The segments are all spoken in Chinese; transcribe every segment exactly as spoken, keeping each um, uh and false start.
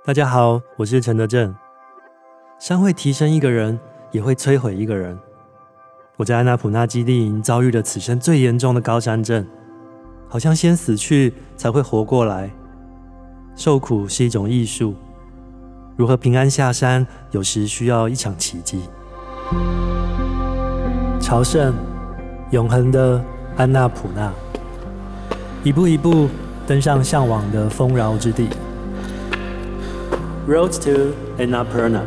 大家好，我是陈德正。山会提升一个人，也会摧毁一个人。我在安纳普纳基地营遭遇了此生最严重的高山症，好像先死去才会活过来。受苦是一种艺术，如何平安下山，有时需要一场奇迹。朝圣，永恒的安纳普纳，一步一步登上向往的丰饶之地。Road to Annapurna。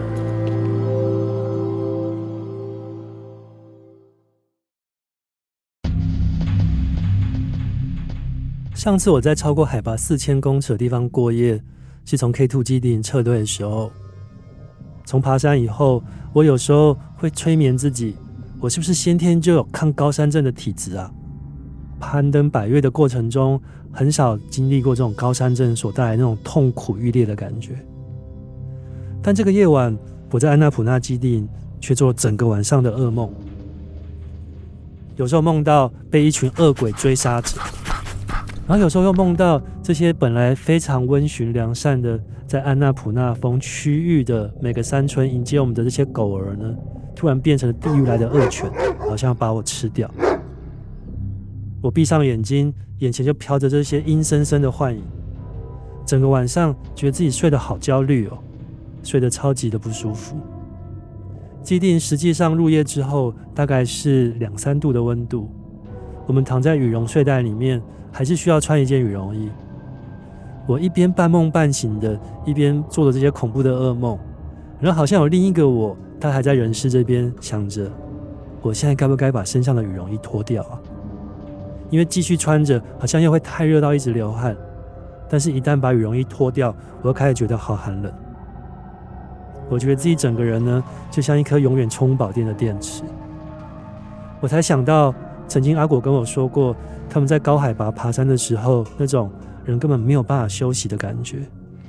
上次我在超过海拔四千公尺的地方过夜，是从 K 二 基地营撤退的时候。从爬山以后，我有时候会催眠自己，我是不是先天就有抗高山症的体质啊？攀登百岳的过程中，很少经历过这种高山症所带来那种痛苦欲裂的感觉。但这个夜晚，我在安纳普纳基地却做了整个晚上的噩梦。有时候梦到被一群恶鬼追杀着，然后有时候又梦到这些本来非常温驯良善的，在安纳普纳峰区域的每个山村迎接我们的这些狗儿呢，突然变成了地狱来的恶犬，好像要把我吃掉。我闭上眼睛，眼前就飘着这些阴森森的幻影。整个晚上觉得自己睡得好焦虑哦，睡得超级的不舒服。基地实际上入夜之后，大概是两三度的温度。我们躺在羽绒睡袋里面，还是需要穿一件羽绒衣。我一边半梦半醒的，一边做着这些恐怖的噩梦，然后好像有另一个我，他还在人世这边想着，我现在该不该把身上的羽绒衣脱掉啊？因为继续穿着，好像又会太热到一直流汗。但是一旦把羽绒衣脱掉，我又开始觉得好寒冷。我觉得自己整个人呢，就像一颗永远充饱电的电池。我才想到，曾经阿果跟我说过，他们在高海拔爬山的时候，那种人根本没有办法休息的感觉。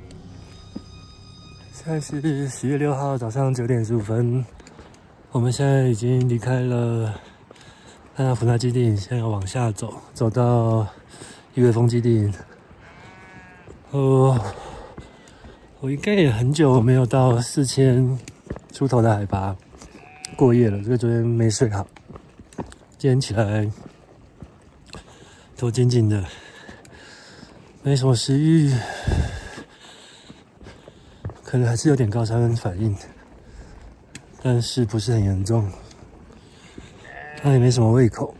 现在是十月六号早上九点十五分，我们现在已经离开了安纳普纳基地营，现在要往下走，走到一月峰基地营。哦。我应该也很久没有到四千出头的海拔过夜了，这个昨天没睡好，今天起来头紧紧的，没什么食欲，可能还是有点高山反应，但是不是很严重，但也没什么胃口。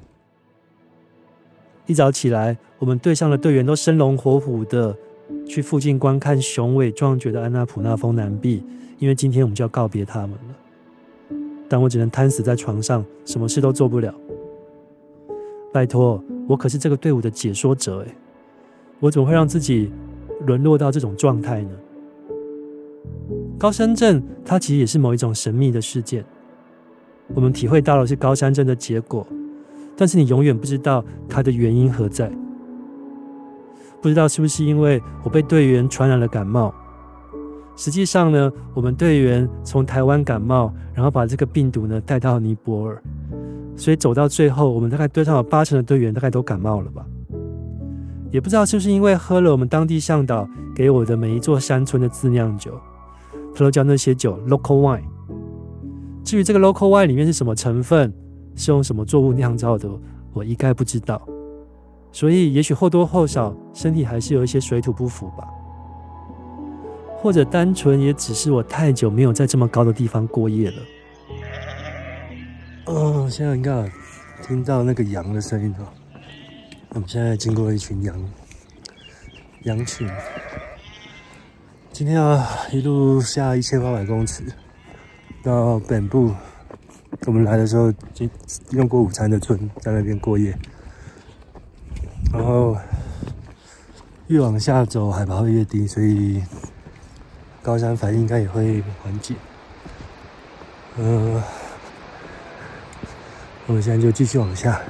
一早起来，我们队上的队员都生龙活虎的去附近观看雄伟壮绝的安纳普纳峰南壁，因为今天我们就要告别他们了。但我只能瘫死在床上，什么事都做不了。拜托，我可是这个队伍的解说者诶，我怎么会让自己沦落到这种状态呢？高山症它其实也是某一种神秘的事件，我们体会到的是高山症的结果，但是你永远不知道它的原因何在。不知道是不是因为我被队员传染了感冒，实际上呢，我们队员从台湾感冒，然后把这个病毒呢带到尼泊尔，所以走到最后，我们大概队上有八成的队员大概都感冒了吧。也不知道是不是因为喝了我们当地向导给我的每一座山村的自酿酒，他都叫那些酒 local wine。 至于这个 local wine 里面是什么成分，是用什么作物酿造的，我一概不知道。所以也许或多或少身体还是有一些水土不服吧，或者单纯也只是我太久没有在这么高的地方过夜了。哦，现在应该有听到那个羊的声音哦。我们现在经过一群羊羊群，今天要一路下一千八百公尺到本部，我们来的时候用过午餐的村在那边过夜。然后越往下走，海拔会越低，所以高山反应应该也会缓解。呃，我们现在就继续往下。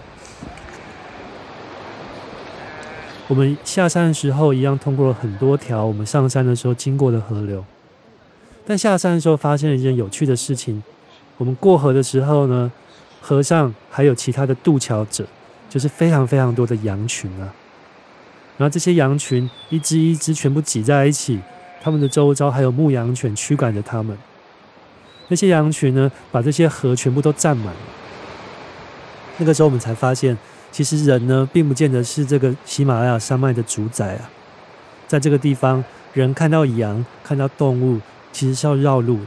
我们下山的时候，一样通过了很多条我们上山的时候经过的河流，但下山的时候发现了一件有趣的事情：我们过河的时候呢，河上还有其他的渡桥者。就是非常非常多的羊群啊，然后这些羊群一只一只全部挤在一起， 他们的周遭还有牧羊犬驱赶着他们。那些羊群呢，把这些河全部都占满了。那个时候我们才发现，其实人呢，并不见得是这个喜马拉雅山脉的主宰啊。在这个地方，人看到羊、看到动物，其实是要绕路的。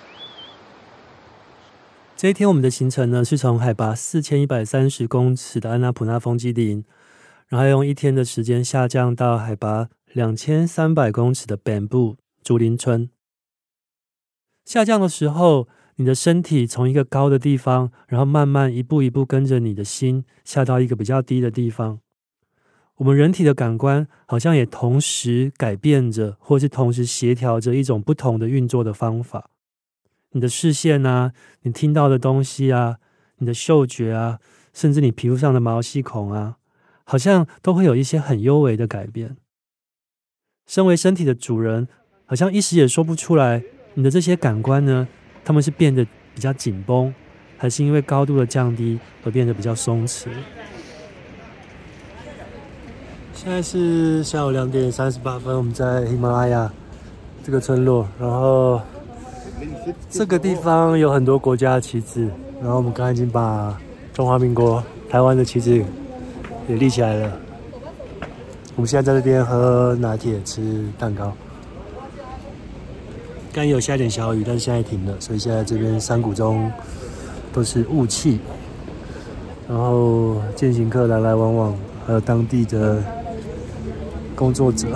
这一天我们的行程呢，是从海拔四千一百三十公尺的安纳普纳峰基地，然后用一天的时间下降到海拔两千三百公尺的 Bamboo 竹林村。下降的时候，你的身体从一个高的地方，然后慢慢一步一步跟着你的心下到一个比较低的地方。我们人体的感官好像也同时改变着，或是同时协调着一种不同的运作的方法。你的视线啊，你听到的东西啊，你的嗅觉啊，甚至你皮肤上的毛细孔啊，好像都会有一些很幽微的改变。身为身体的主人，好像一时也说不出来，你的这些感官呢，它们是变得比较紧绷，还是因为高度的降低而变得比较松弛。现在是下午两点三十八分，我们在喜马拉雅这个村落，然后这个地方有很多国家的旗帜，然后我们刚才已经把中华民国台湾的旗帜也立起来了。我们现在在这边喝拿铁吃蛋糕。刚有下点小雨，但是现在停了，所以现在这边山谷中都是雾气，然后健行客来来往往，还有当地的工作者。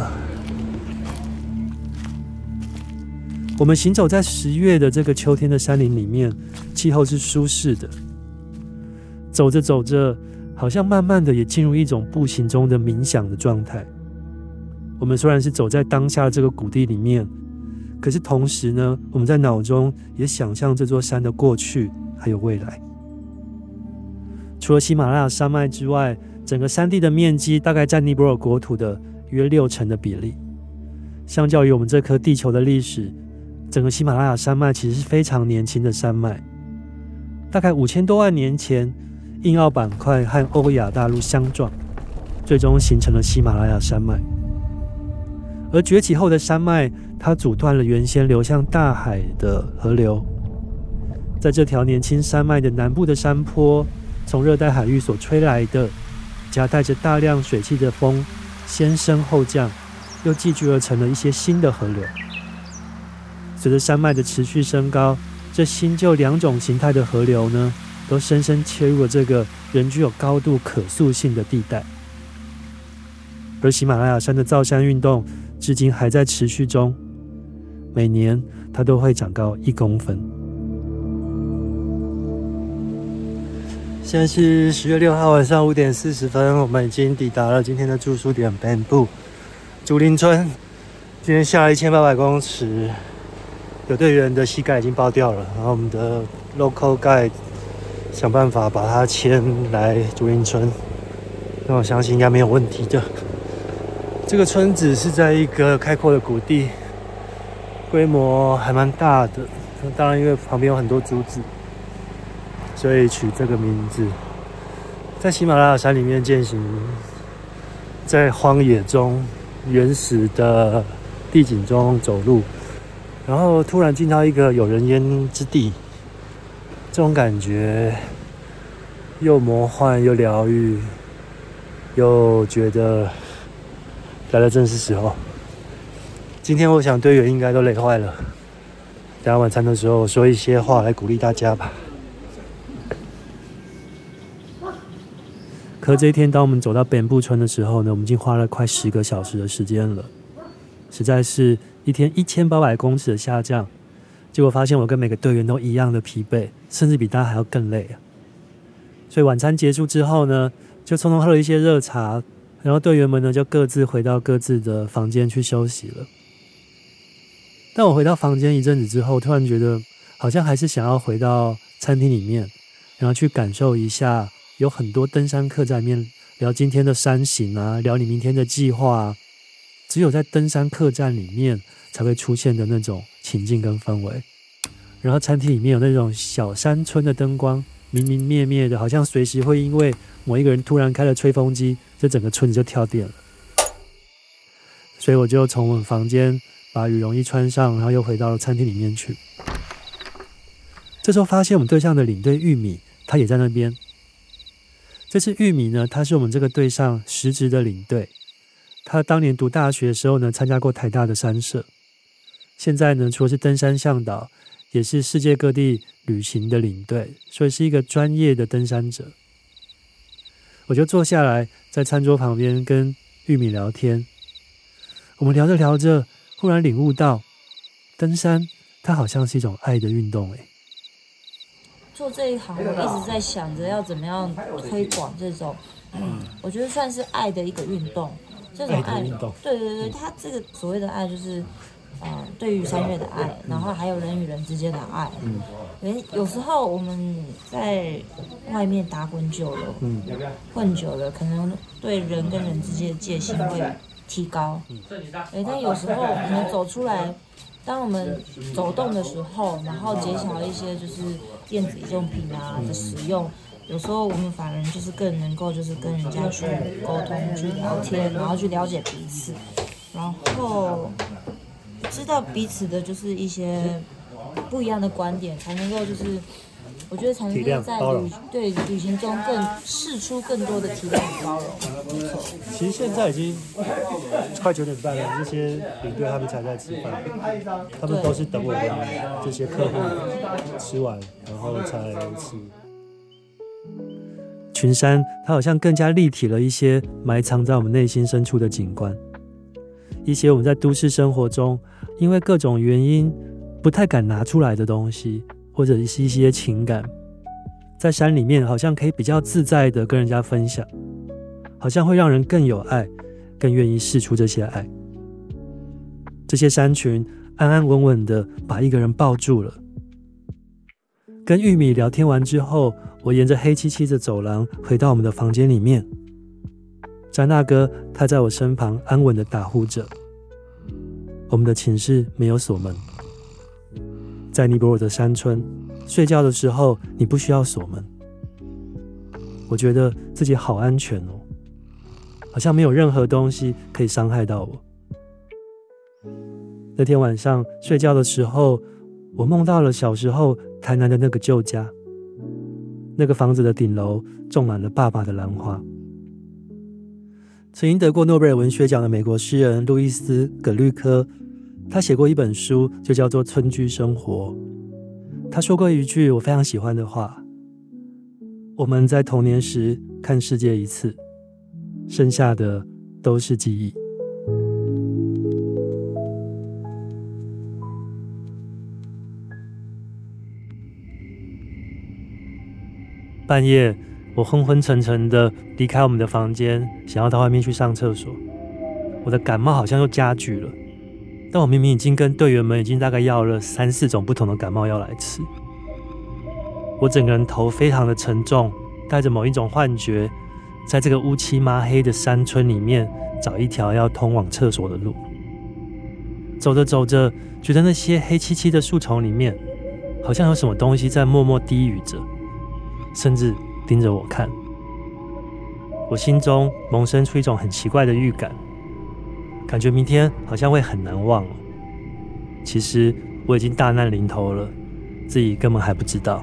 我们行走在十月的这个秋天的山林里面，气候是舒适的。走着走着，好像慢慢的也进入一种步行中的冥想的状态。我们虽然是走在当下这个谷地里面，可是同时呢，我们在脑中也想象这座山的过去还有未来。除了喜马拉雅山脉之外，整个山地的面积大概占尼泊尔国土的约六成的比例。相较于我们这颗地球的历史，整个喜马拉雅山脉其实是非常年轻的山脉。大概五千多万年前，印澳板块和欧亚大陆相撞，最终形成了喜马拉雅山脉。而崛起后的山脉，它阻断了原先流向大海的河流。在这条年轻山脉的南部的山坡，从热带海域所吹来的夹带着大量水汽的风，先升后降，又积聚而成了一些新的河流。随着山脉的持续升高，这新旧两种形态的河流呢，都深深切入了这个仍具有高度可塑性的地带。而喜马拉雅山的造山运动至今还在持续中，每年它都会长高一公分。现在是十月六号晚上五点四十分，我们已经抵达了今天的住宿点 Bamboo 竹林村。今天下了一千八百公尺，有队员的膝盖已经爆掉了，然后我们的 local guide 想办法把它牵来竹林村，那我相信应该没有问题的。这个村子是在一个开阔的谷地，规模还蛮大的，当然因为旁边有很多竹子，所以取这个名字。在喜马拉雅山里面践行，在荒野中原始的地景中走路，然后突然进到一个有人烟之地，这种感觉又魔幻又疗愈，又觉得来的正是时候。今天我想队员应该都累坏了，等下晚餐的时候说一些话来鼓励大家吧。可这一天当我们走到本部村的时候呢，我们已经花了快十个小时的时间了，实在是一天一千八百公尺的下降，结果发现我跟每个队员都一样的疲惫，甚至比大家还要更累啊。所以晚餐结束之后呢，就匆匆喝了一些热茶，然后队员们呢就各自回到各自的房间去休息了。但我回到房间一阵子之后，突然觉得好像还是想要回到餐厅里面，然后去感受一下有很多登山客在里面聊今天的山行啊，聊你明天的计划啊，只有在登山客栈里面才会出现的那种情境跟氛围。然后餐厅里面有那种小山村的灯光，明明灭灭的，好像随时会因为某一个人突然开了吹风机，这整个村子就跳电了。 所以我就从我们房间把羽绒衣穿上，然后又回到了餐厅里面去。这时候发现我们队上的领队玉米，他也在那边。这次玉米呢，他是我们这个队上实职的领队。他当年读大学的时候呢，参加过台大的山社。现在呢，除了是登山向导，也是世界各地旅行的领队，所以是一个专业的登山者。我就坐下来，在餐桌旁边跟玉米聊天。我们聊着聊着，忽然领悟到，登山它好像是一种爱的运动。诶， 做这一行，我一直在想着要怎么样推广这种，嗯，我觉得算是爱的一个运动。这种爱， 爱的运动， 对对对，它这个所谓的爱就是，呃，对于山岳的爱，然后还有人与人之间的爱。嗯，人有时候我们在外面打滚久了，嗯，混久了，可能对人跟人之间的戒心会提高。嗯，对，但有时候我们走出来，当我们走动的时候，然后减少一些就是电子用品啊的使用。有时候我们反而就是更能够就是跟人家去沟通、去聊天，然后去了解彼此，然后知道彼此的就是一些不一样的观点，才能够就是我觉得才能够在旅对旅行中更释出更多的体谅与包容。 其实现在已经快九点半了，这些领队他们才在吃饭，他们都是等我们这些客户吃完，然后才吃。群山它好像更加立体了一些埋藏在我们内心深处的景观，一些我们在都市生活中因为各种原因不太敢拿出来的东西，或者是一些情感，在山里面好像可以比较自在的跟人家分享，好像会让人更有爱，更愿意释出这些爱。这些山群安安稳稳的把一个人抱住了。跟玉米聊天完之后，我沿着黑漆漆的走廊回到我们的房间里面。詹大哥他在我身旁安稳的打呼着。我们的寝室没有锁门。在尼泊尔的山村，睡觉的时候你不需要锁门。我觉得自己好安全哦，好像没有任何东西可以伤害到我。那天晚上睡觉的时候，我梦到了小时候台南的那个旧家，那个房子的顶楼种满了爸爸的兰花。曾经得过诺贝尔文学奖的美国诗人路易斯·葛律科，他写过一本书，就叫做《村居生活》。他说过一句我非常喜欢的话：我们在童年时看世界一次，剩下的都是记忆。半夜，我昏昏沉沉的离开我们的房间，想要到外面去上厕所。我的感冒好像又加剧了，但我明明已经跟队员们已经大概要了三四种不同的感冒药来吃。我整个人头非常的沉重，带着某一种幻觉，在这个乌漆麻黑的山村里面找一条要通往厕所的路。走着走着，觉得那些黑漆漆的树丛里面，好像有什么东西在默默低语着，甚至盯着我看。我心中萌生出一种很奇怪的预感，感觉明天好像会很难忘哦。其实我已经大难临头了，自己根本还不知道。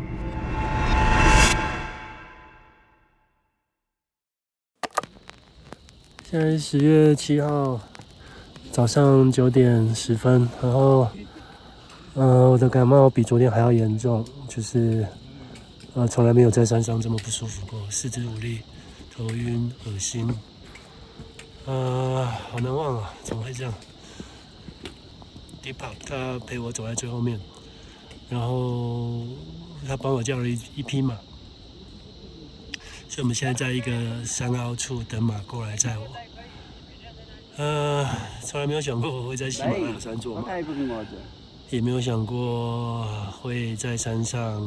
现在是十月七号早上九点十分，然后，呃，我的感冒比昨天还要严重，就是呃，从来没有在山上这么不舒服过，四肢无力、头晕、恶心，呃，好难忘啊！怎么会这样 ？Deepak 他陪我走在最后面，然后他帮我叫了一一匹马，所以我们现在在一个山凹处等马过来载我。呃，从来没有想过我会在喜马拉雅山做马，也没有想过会在山上，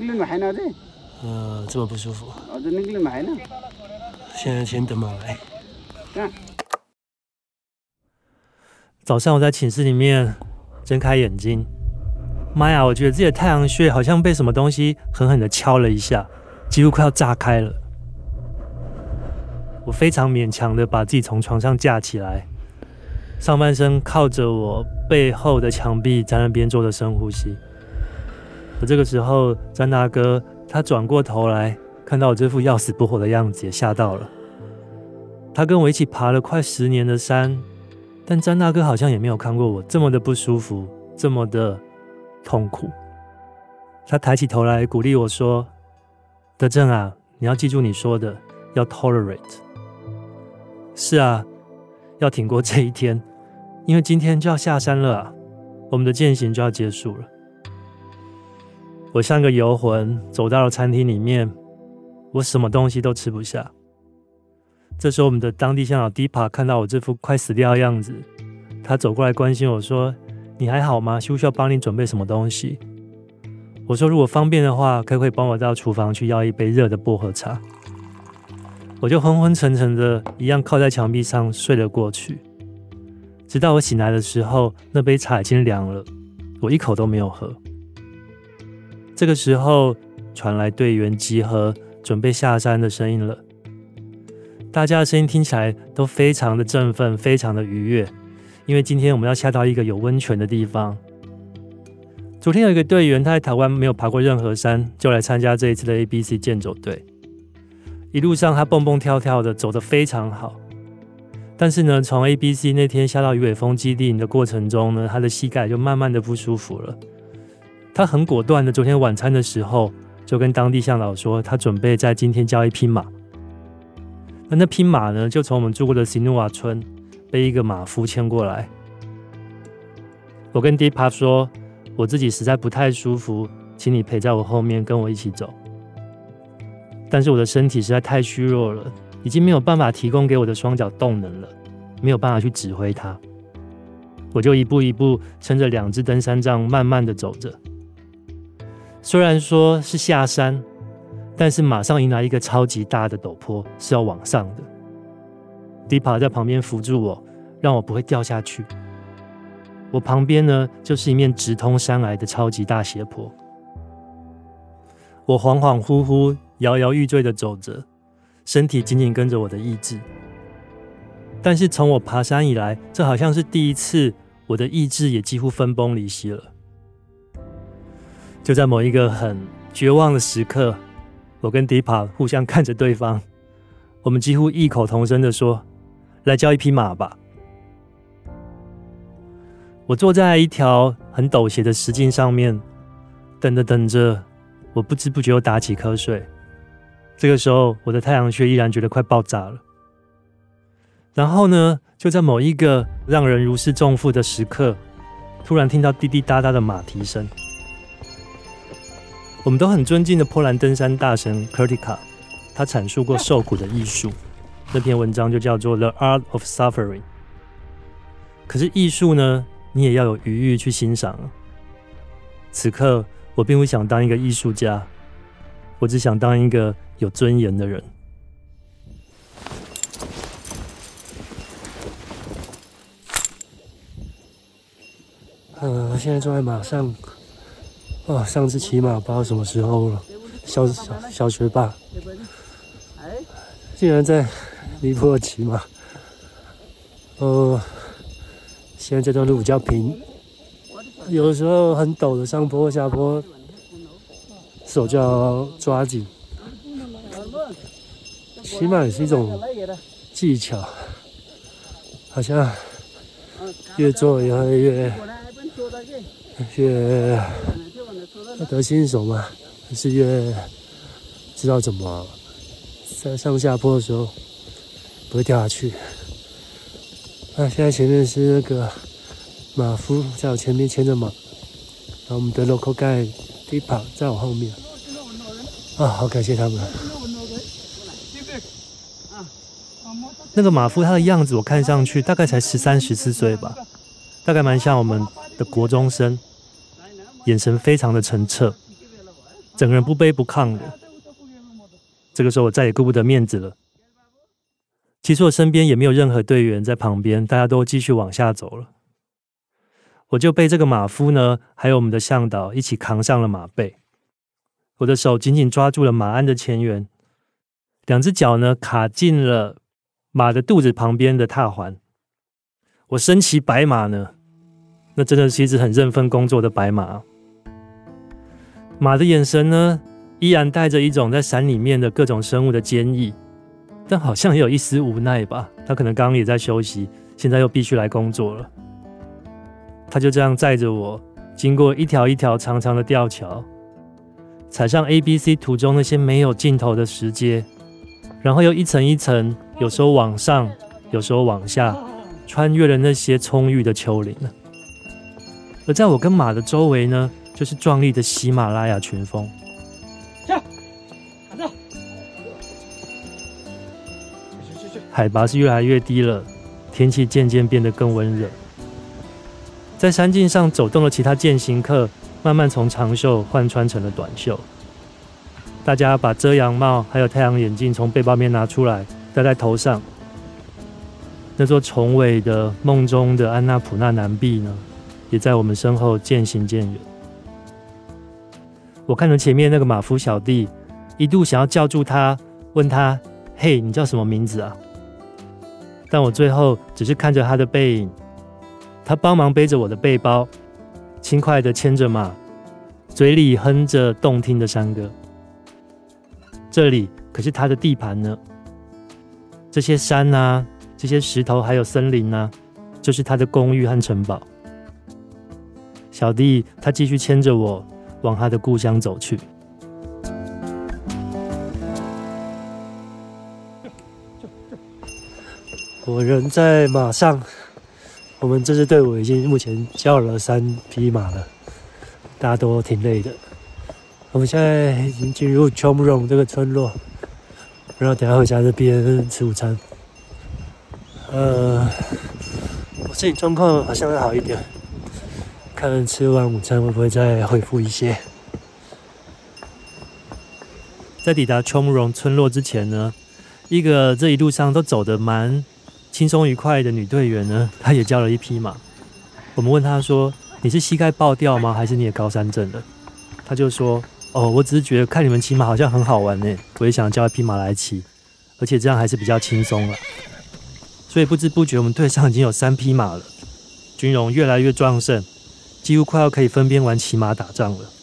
呃，这么不舒服。现在先等马来。早上我在寝室里面睁开眼睛，妈呀！我觉得自己的太阳穴好像被什么东西狠狠的敲了一下，几乎快要炸开了。我非常勉强的把自己从床上架起来， 上半身靠着我背后的墙壁，在那边做着深呼吸。而这个时候，詹大哥他转过头来，看到我这副要死不活的样子，也吓到了。他跟我一起爬了快十年的山，但詹大哥好像也没有看过我这么的不舒服，这么的痛苦。他抬起头来鼓励我说：“德正啊，你要记住你说的，要 tolerate。” 是啊，要挺过这一天，因为今天就要下山了啊，我们的健行就要结束了。我像个游魂走到了餐厅里面，我什么东西都吃不下。这时候我们的当地向导 Deepa 看到我这副快死掉的样子，他走过来关心我说：“你还好吗？需不需要帮你准备什么东西？”我说：“如果方便的话，可不可以帮我到厨房去要一杯热的薄荷茶？”我就昏昏沉沉的一样靠在墙壁上睡了过去。直到我醒来的时候，那杯茶已经凉了，我一口都没有喝。这个时候传来队员集合准备下山的声音了，大家的声音听起来都非常的振奋，非常的愉悦，因为今天我们要下到一个有温泉的地方。昨天有一个队员，他在台湾没有爬过任何山，就来参加这一次的 A B C 健走队。一路上他蹦蹦跳跳的走得非常好，但是呢，从 A B C 那天下到鱼尾峰基地营的过程中呢，他的膝盖就慢慢的不舒服了。他很果断的，昨天晚餐的时候就跟当地向导说，他准备在今天交一匹马。那那匹马呢，就从我们住过的 Sinua 村被一个马夫牵过来。我跟 Deepa 说，我自己实在不太舒服，请你陪在我后面跟我一起走。但是我的身体实在太虚弱了，已经没有办法提供给我的双脚动能了，没有办法去指挥它。我就一步一步撑着两只登山杖慢慢的走着。虽然说是下山，但是马上迎来一个超级大的陡坡，是要往上的。Deepa 在旁边扶住我，让我不会掉下去。我旁边呢，就是一面直通山崖的超级大斜坡。我恍恍惚惚、摇摇欲坠的走着，身体紧紧跟着我的意志。但是从我爬山以来，这好像是第一次，我的意志也几乎分崩离析了。就在某一个很绝望的时刻，我跟 Deepa 互相看着对方，我们几乎异口同声的说：“来交一匹马吧。”我坐在一条很陡斜的石径上面，等着等着，我不知不觉又打起瞌睡。这个时候，我的太阳穴依然觉得快爆炸了。然后呢，就在某一个让人如释重负的时刻，突然听到滴滴答答的马蹄声。我们都很尊敬的波兰登山大神 Kurtika， 他阐述过受苦的艺术，那篇文章就叫做 The Art of Suffering。 可是艺术呢，你也要有余裕去欣赏。此刻我并不想当一个艺术家，我只想当一个有尊严的人。呃，现在坐在马上。哦，上次骑马不知道什么时候了，小小小学吧，竟然在尼泊尔骑马。呃，现在这段路比较平，有的时候很陡的上坡下坡，手就要抓紧。骑马也是一种技巧，好像越做也会越越。得心应手嘛，还是越知道怎么在上下坡的时候不会掉下去。那、啊、现在前面是那个马夫在我前面牵着马，然后我们的 local guide Deepa 在我后面。啊，好感谢他们。那个马夫他的样子，我看上去大概才十三、十四岁吧，大概蛮像我们的国中生。眼神非常的澄澈，整个人不卑不亢的。这个时候我再也顾不得面子了。其实我身边也没有任何队员在旁边，大家都继续往下走了。我就被这个马夫呢，还有我们的向导一起扛上了马背。我的手紧紧抓住了马鞍的前缘，两只脚呢卡进了马的肚子旁边的踏环。 我身骑白马呢，那真的是一只很认份工作的白马。马的眼神呢，依然带着一种在山里面的各种生物的坚毅，但好像也有一丝无奈吧。他可能刚刚也在休息，现在又必须来工作了。他就这样载着我，经过一条一条长长的吊桥，踩上 A B C 图中那些没有尽头的石阶，然后又一层一层，有时候往上，有时候往下，穿越了那些葱郁的丘陵。而在我跟马的周围呢，就是壮丽的喜马拉雅群峰。海拔是越来越低了，天气渐渐变得更温热。在山径上走动的其他健行客，慢慢从长袖换穿成了短袖。大家把遮阳帽还有太阳眼镜从背包面拿出来，戴在头上。那座崇伟的梦中的安纳普纳南壁呢，也在我们身后渐行渐远。我看着前面那个马夫小弟，一度想要叫住他，问他：“嘿，你叫什么名字啊？”但我最后只是看着他的背影，他帮忙背着我的背包，轻快地牵着马，嘴里哼着动听的山歌。这里可是他的地盘呢，这些山啊，这些石头还有森林啊，就是他的公寓和城堡。小弟他继续牵着我往他的故乡走去。我人在马上，我们这支队伍已经目前叫了三匹马了，大家都挺累的。我们现在已经进入 Chomrong 这个村落，然后等一下回家这边吃午餐。呃，我身体状况好像会好一点，看吃完午餐会不会再恢复一些。在抵达 Chomrong 村落之前呢，一个这一路上都走得蛮轻松愉快的女队员呢，她也叫了一匹马。我们问她说：“你是膝盖爆掉吗？还是你也高山症了？”她就说：“哦，我只是觉得看你们骑马好像很好玩呢，我也想叫一匹马来骑，而且这样还是比较轻松了。”所以不知不觉我们队上已经有三匹马了，军容越来越壮盛，几乎快要可以分边玩骑马打仗了。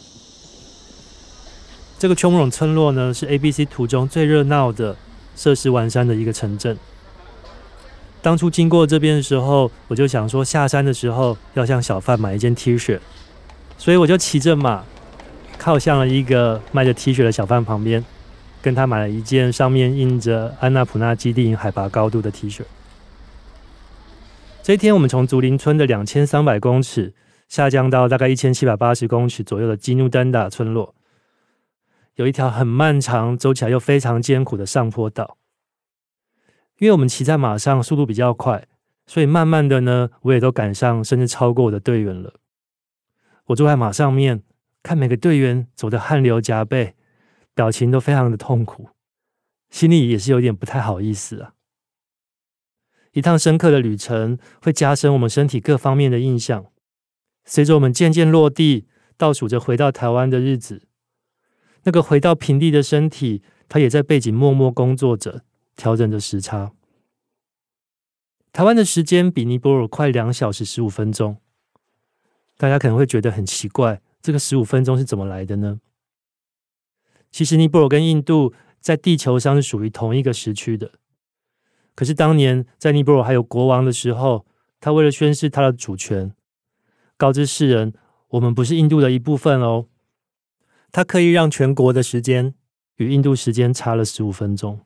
这个琼荣村落呢，是 A B C 图中最热闹的、设施完善的一个城镇。当初经过这边的时候，我就想说下山的时候要向小贩买一件 T 恤，所以我就骑着马靠向了一个卖着 T 恤的小贩旁边，跟他买了一件上面印着安纳普纳基地营海拔高度的 T 恤。这一天我们从竹林村的两千三百公尺下降到大概一千七百八十公尺左右的基努丹达村落，有一条很漫长、走起来又非常艰苦的上坡道。因为我们骑在马上速度比较快，所以慢慢的呢，我也都赶上甚至超过我的队员了。我坐在马上面，看每个队员走得汗流浃背，表情都非常的痛苦，心里也是有点不太好意思啊。一趟深刻的旅程会加深我们身体各方面的印象。随着我们渐渐落地，倒数着回到台湾的日子，那个回到平地的身体，它也在背景默默工作着，调整着时差。台湾的时间比尼泊尔快两小时十五分钟，大家可能会觉得很奇怪，这个十五分钟是怎么来的呢？其实尼泊尔跟印度在地球上是属于同一个时区的，可是当年在尼泊尔还有国王的时候，他为了宣示他的主权，告知世人我们不是印度的一部分哦，他刻意让全国的时间与印度时间差了十五分钟。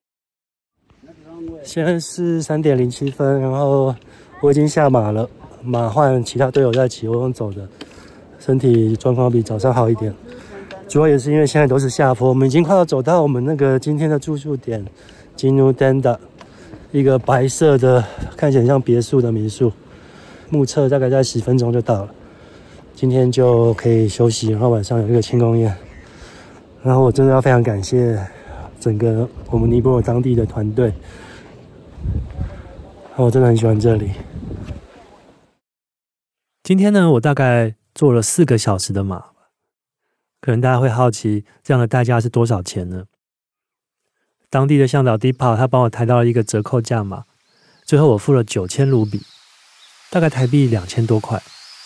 现在是三点零七分，然后我已经下马了，马换其他队友在骑，我用走的，身体状况比早上好一点。主要也是因为现在都是下坡，我们已经快要走到我们那个今天的住宿点基努丹达，一个白色的看起来很像别墅的民宿，目测大概在十分钟就到了。今天就可以休息，然后晚上有一个庆功宴。然后我真的要非常感谢整个我们尼泊尔当地的团队，我真的很喜欢这里。今天呢，我大概坐了四个小时的马，可能大家会好奇，这样的代价是多少钱呢？当地的向导 Deepak 他帮我抬到了一个折扣价码，最后我付了九千卢比， 大概台币两千多块。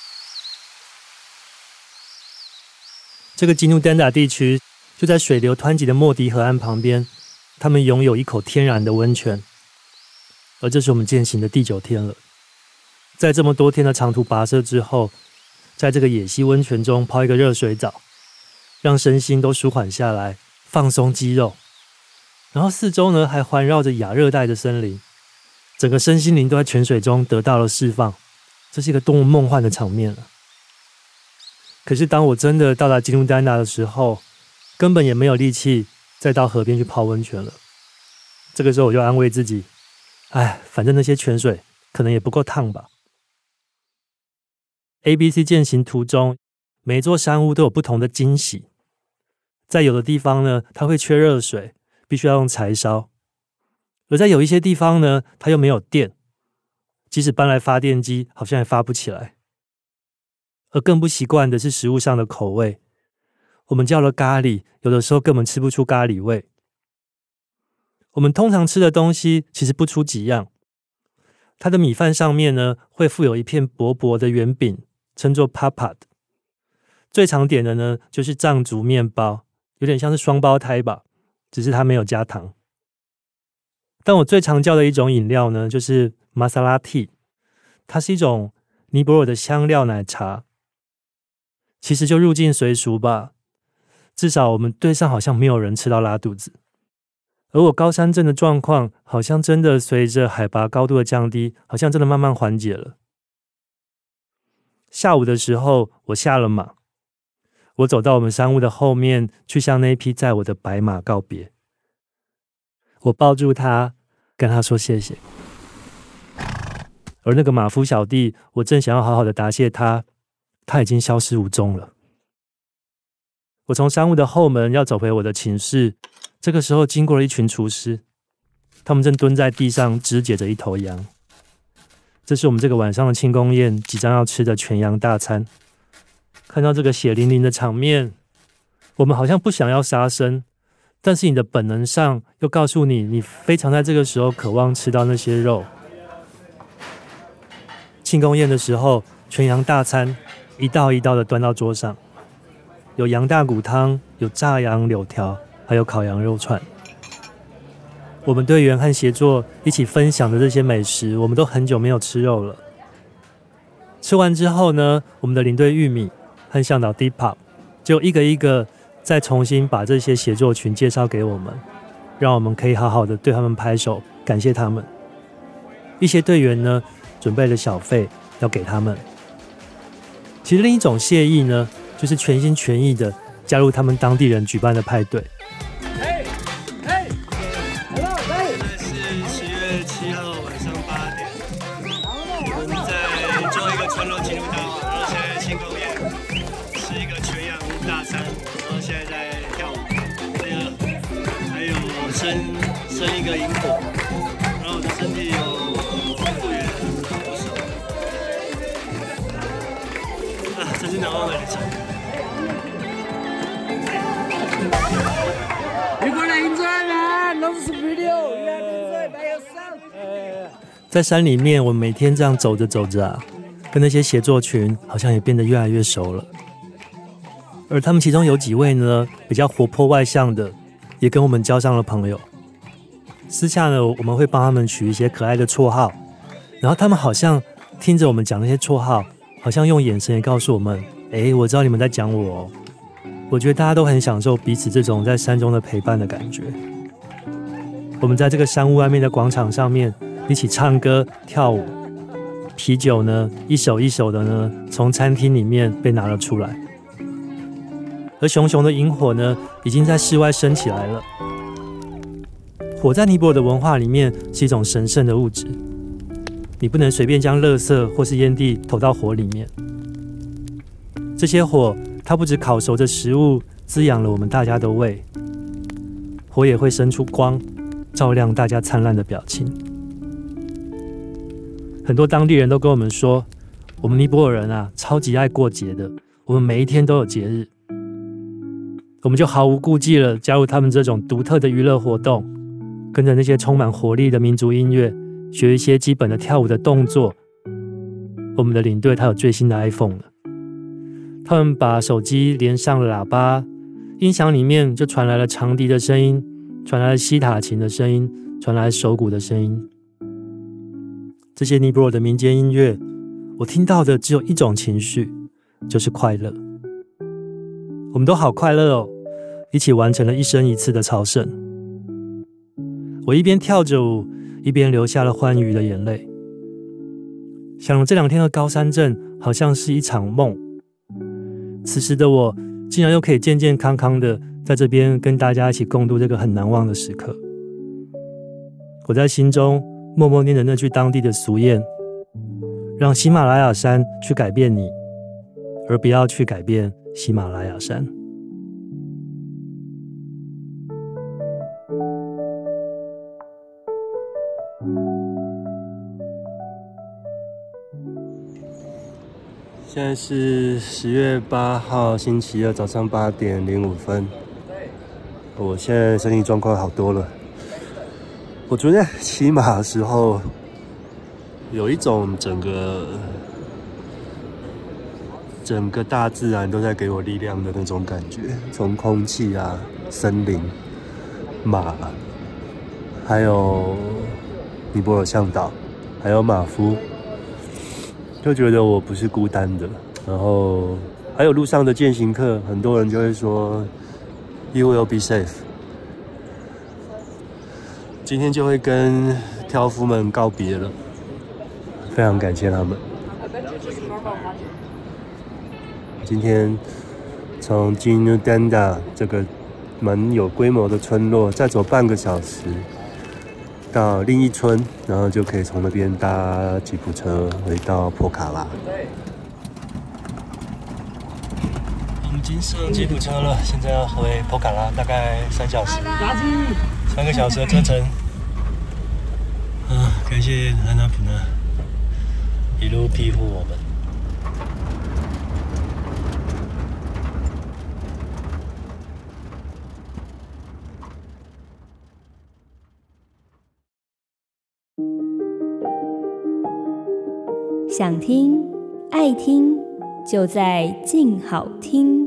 这个吉努丹达地区就在水流湍急的莫迪河岸旁边，他们拥有一口天然的温泉。而这是我们践行的第九天了，在这么多天的长途跋涉之后，在这个野溪温泉中泡一个热水澡，让身心都舒缓下来，放松肌肉，然后四周呢还环绕着亚热带的森林，整个身心灵都在泉水中得到了释放，这是一个多么梦幻的场面啊！可是当我真的到达吉努丹达的时候，根本也没有力气再到河边去泡温泉了。这个时候我就安慰自己，哎，反正那些泉水可能也不够烫吧。A B C 践行途中，每一座山屋都有不同的惊喜。在有的地方呢，它会缺热水，必须要用柴烧；而在有一些地方呢，它又没有电，即使搬来发电机，好像也发不起来。而更不习惯的是食物上的口味，我们叫了咖喱，有的时候根本吃不出咖喱味。我们通常吃的东西其实不出几样，它的米饭上面呢会附有一片薄薄的圆饼，称作 papad。最常点的呢就是藏族面包，有点像是双胞胎吧，只是它没有加糖。但我最常叫的一种饮料呢，就是 masala tea， 它是一种尼泊尔的香料奶茶。其实就入境随俗吧，至少我们队上好像没有人吃到拉肚子。而我高山症的状况好像真的随着海拔高度的降低，好像真的慢慢缓解了。下午的时候，我下了马，我走到我们山屋的后面，去向那一匹载我的白马告别。我抱住他，跟他说谢谢。而那个马夫小弟，我正想要好好的答谢他，他已经消失无踪了。我从山屋的后门要走回我的寝室，这个时候经过了一群厨师，他们正蹲在地上肢解着一头羊。这是我们这个晚上的庆功宴即将要吃的全羊大餐。看到这个血淋淋的场面，我们好像不想要杀生，但是你的本能上又告诉你，你非常在这个时候渴望吃到那些肉。庆功宴的时候，全羊大餐一道一道的端到桌上，有羊大骨汤，有炸羊柳条，还有烤羊肉串。我们队员和协作一起分享的这些美食，我们都很久没有吃肉了。吃完之后呢，我们的领队玉米和向导 Deepak 就一个一个再重新把这些协作群介绍给我们，让我们可以好好的对他们拍手，感谢他们。一些队员呢，准备了小费要给他们。其实另一种谢意呢，就是全心全意的加入他们当地人举办的派对。 嘿，嘿 ，Hello， 现在是七月七号晚上八点，我们在做一个川肉吉努丹瓦，然后现在庆功宴，吃一个全羊大餐，然后现在在跳舞，这个还有生生一个萤火，然后我的身体有。真是难忘的旅程。You're gonna enjoy, man. Love this video. You have to enjoy by yourself. 在山里面，我们每天这样走着走着啊，跟那些协作群好像也变得越来越熟了。而他们其中有几位呢，比较活泼外向的，也跟我们交上了朋友。私下呢，我们会帮他们取一些可爱的绰号，然后他们好像听着我们讲那些绰号。好像用眼神也告诉我们，哎，我知道你们在讲我哦。我觉得大家都很享受彼此这种在山中的陪伴的感觉。我们在这个山屋外面的广场上面一起唱歌跳舞，啤酒呢一手一手的呢从餐厅里面被拿了出来，而熊熊的萤火呢已经在室外升起来了。火在尼泊尔的文化里面是一种神圣的物质。你不能随便将垃圾或是烟蒂投到火里面。这些火，它不只烤熟的食物，滋养了我们大家的胃，火也会生出光，照亮大家灿烂的表情。很多当地人都跟我们说，我们尼泊尔人啊，超级爱过节的，我们每一天都有节日。我们就毫无顾忌了，加入他们这种独特的娱乐活动，跟着那些充满活力的民族音乐。学一些基本的跳舞的动作， 我们的领队他有最新的 iPhone 了，他们把手机连上了喇叭，音响里面就传来了长笛的声音，传来了西塔琴的声音，传来了手鼓的声音。这些尼泊尔的民间音乐，我听到的只有一种情绪，就是快乐。我们都好快乐哦，一起完成了一生一次的朝圣。我一边跳着舞，一边流下了欢愉的眼泪。想了这两天的高山症好像是一场梦，此时的我竟然又可以健健康康的在这边跟大家一起共度这个很难忘的时刻。我在心中默默念着那句当地的俗谚，让喜马拉雅山去改变你，而不要去改变喜马拉雅山。 现在是十月八号星期二早上八点零五分，我现在身体状况好多了。我昨天骑马的时候，有一种整个整个大自然都在给我力量的那种感觉，从空气啊、森林、马，还有尼泊尔向导，还有马夫，就觉得我不是孤单的。然后还有路上的健行客，很多人就会说 You will be safe。今天就会跟挑夫们告别了，非常感谢他们。今天从 Jinudanda 这个蛮有规模的村落，再走半个小时到另一村，然后就可以从那边搭吉普车回到波卡拉。我们已经上吉普车了，现在要回波卡拉，大概三小时，三个小时的车程。啊，感谢安娜普纳一路庇护我们。 想听爱听，就在静好听。